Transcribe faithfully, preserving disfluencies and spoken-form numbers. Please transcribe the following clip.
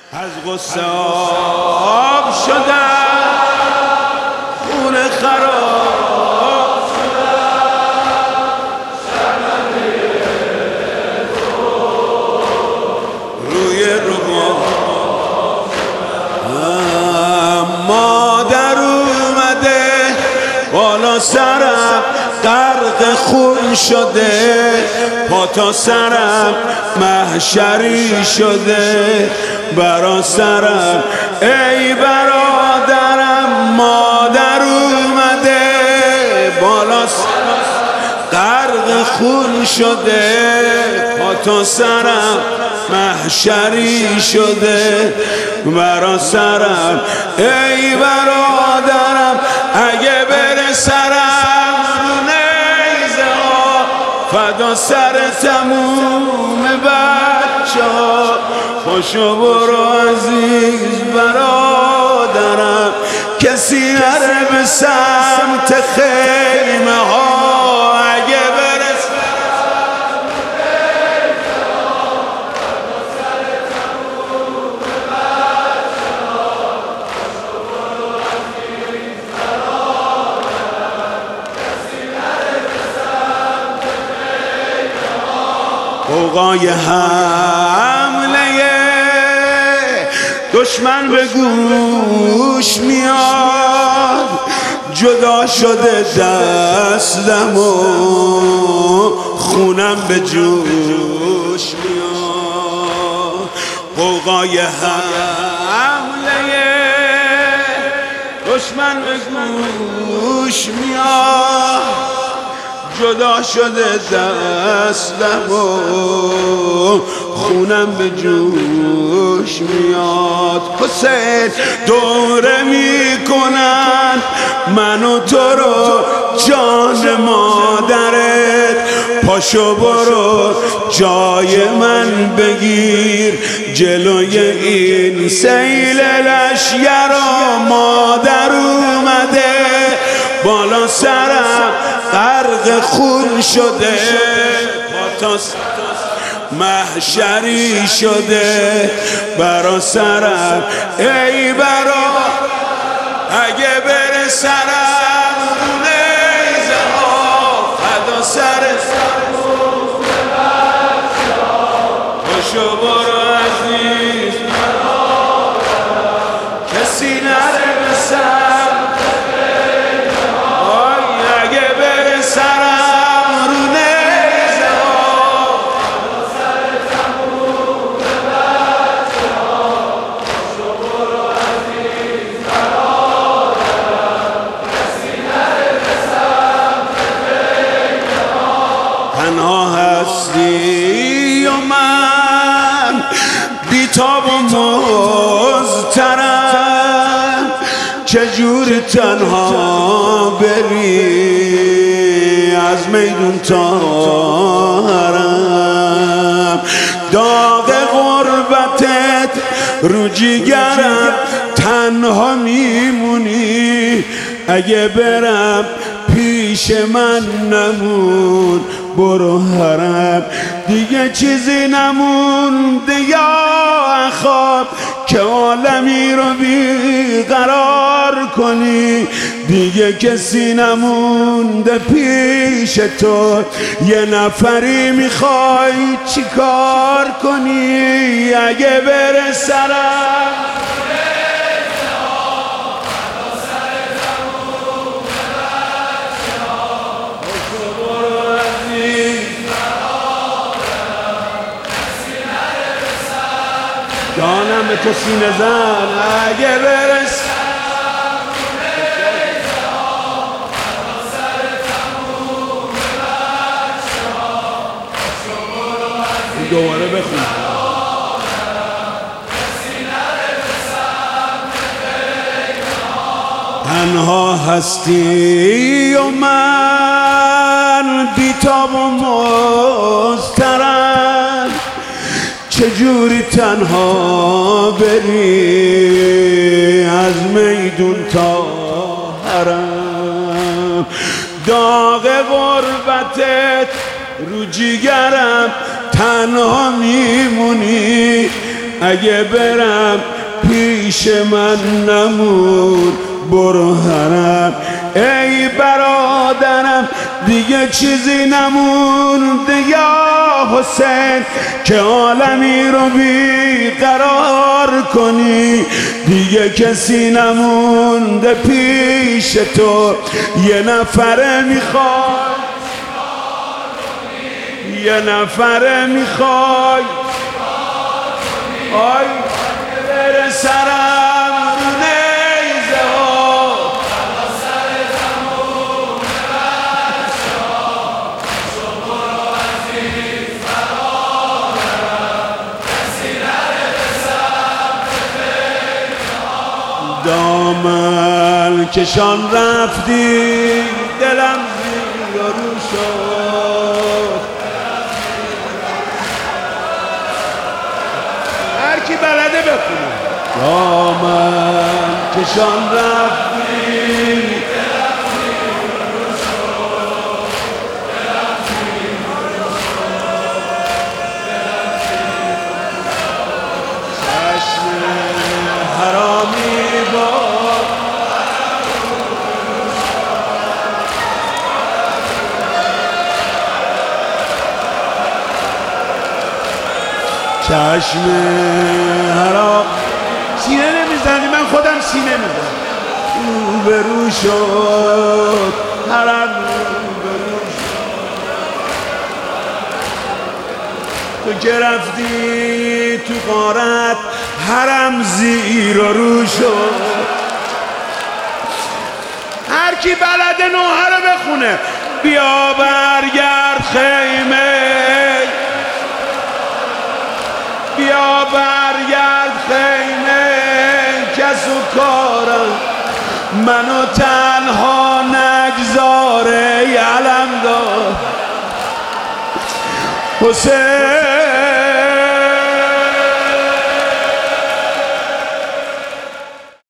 از غصه آب شدم، خون خراب شدم، روی رباب مادر اومده بالا سرم، غرق خون شده، پا تا سرم محشری شده. برا سرم ای برادرم، مادر اومده بالا سرم، غرق خون شده، پا تا سرم محشری شده. برا سرم ای برادرم، اگه بره سرم رو نیزه ها، فدا سر تموم بچه ها. پاشو برو عزیز برادرم، کسی نره به سمت خیمه ها. اگه بره سرم نیزه ها، فدا سر تموم بچه ها. پاشو برو عزیز برادرم، کسی نره به سمت خیمه ها. غوغای حمله دشمن به گوش میاد، جدا شده دستم و خونم به جوش میاد. غوغای حمله دشمن به گوش میاد، جدا شده دستم و خونم به جوش میاد. حسین دوره میکنن من و تو رو جان مادرت، پاشو برو جای من بگیر جلوی این سیل لشگرا. مادر اومده بالا سرم، غرق خون شده، پا تا محشری شده. برا سرم ای برا، اگه بره سرم رو نیزه ها، فدا سر تموم بچه ها. پاشو برو عزیز برادرم، کسی نره به سمت خیمه ها. اگه بره سرم رو نیزه ها، فدا سر تموم بچه ها. پاشو برو عزیز برادرم، کسی نره به سمت خیمه ها. تنها هستی و من بی‌تاب و مضطرب، چجوری تنها بری از میدون تا حرم. داغ غربتت رو جیگرم، تنها میمونی. اگه برم پیش من نمون، برو حرم. دیگه چیزی نمونده یا خواب که عالمی رو بیقرار کنی. دیگه کسی نمونده پیش تو، یه نفری میخوای چی کار کنی. اگه بره سرم جانم به تو سینه زن، اگه برس دوباره بخون. تنها هستی و من بی‌تاب و مضطرب، چجوری تنها بری از میدون تا حرم. داغ غربتت رو جیگرم، تنها میمونی. اگه برم پیش من نمون برو حرم ای برادرم دیگه چیزی نمونده یا حسین که عالمی رو بیقرار کنی دیگه کسی نمونده پیش تو یه نفره میخوای یه نفره میخوای آی بره سرم رو نیزه ها سر زمون بشا شما عزیز فرارم کسی نرسم دامن کشان رفتی دلم زیر رو شد هر کی بلده بخونه دامن کشان رفتی چشم حرامی با چشم حرام سینه نمیزنی من خودم سینه میزنم رو به رو شد حرم رو به رو شد تو که رفتی تو غارت حرم زیر و رو شد هر کی بلده نوحه رو بخونه بیا برگرد خیمه بیا برگرد خیمه کس و کارم منو تنها نگذاره علم دار حسین